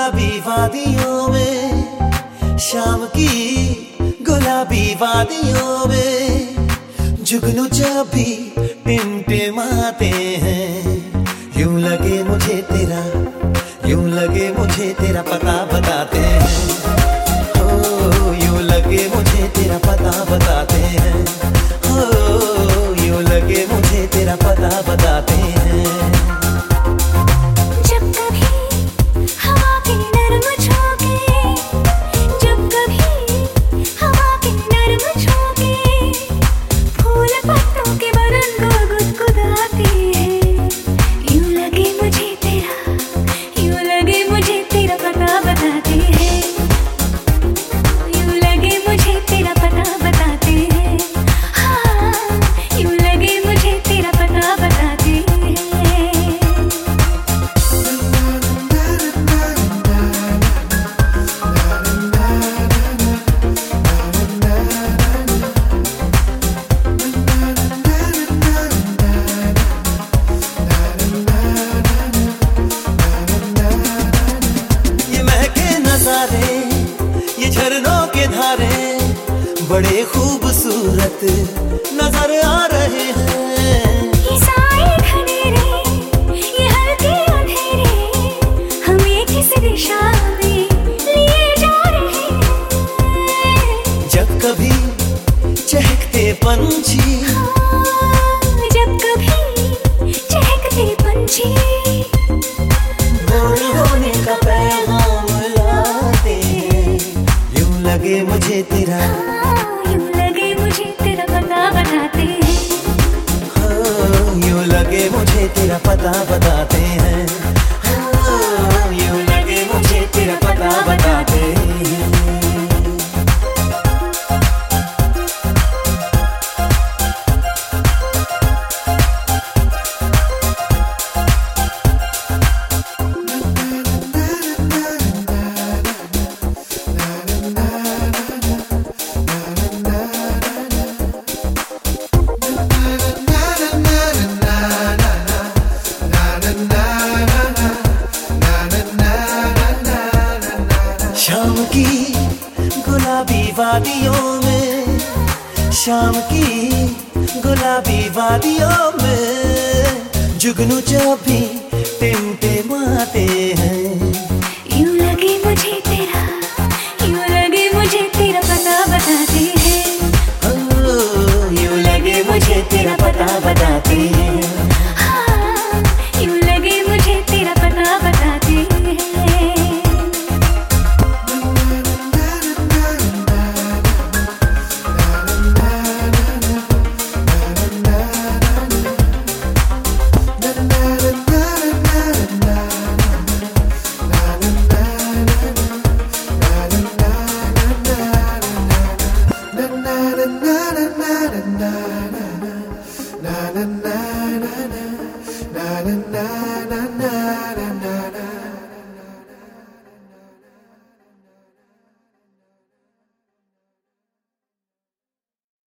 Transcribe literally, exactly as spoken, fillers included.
गुलाबी वादियों में, शाम की गुलाबी वादियों में जुगनू जब भी टिमटिमाते हैं, यूं लगे मुझे तेरा, यूं लगे मुझे तेरा पता बताते हैं। ओ यूं लगे मुझे तेरा पता बताते हैं, ओ यूं लगे मुझे तेरा पता बताते हैं। ये झरनों के धारे बड़े खूबसूरत नजर आ रहे हैं। ये साए घनेरे, ये हल्के अंधेरे हमें किस दिशा में लिए जा रहे हैं। जब कभी चहकते पंछी, जब कभी चहकते पंछी भोर होने का पैगाम लाते हैं, यूं लगे मुझे तेरा, यूं लगे मुझे तेरा पता बताते हैं। हाँ, यूं लगे मुझे तेरा पता बताते हैं, हाँ, यूं लगे मुझे तेरा पता बताते हैं। शाम की गुलाबी वादियों में, शाम की गुलाबी वादियों में जुगनू जब भी टिमटिमाते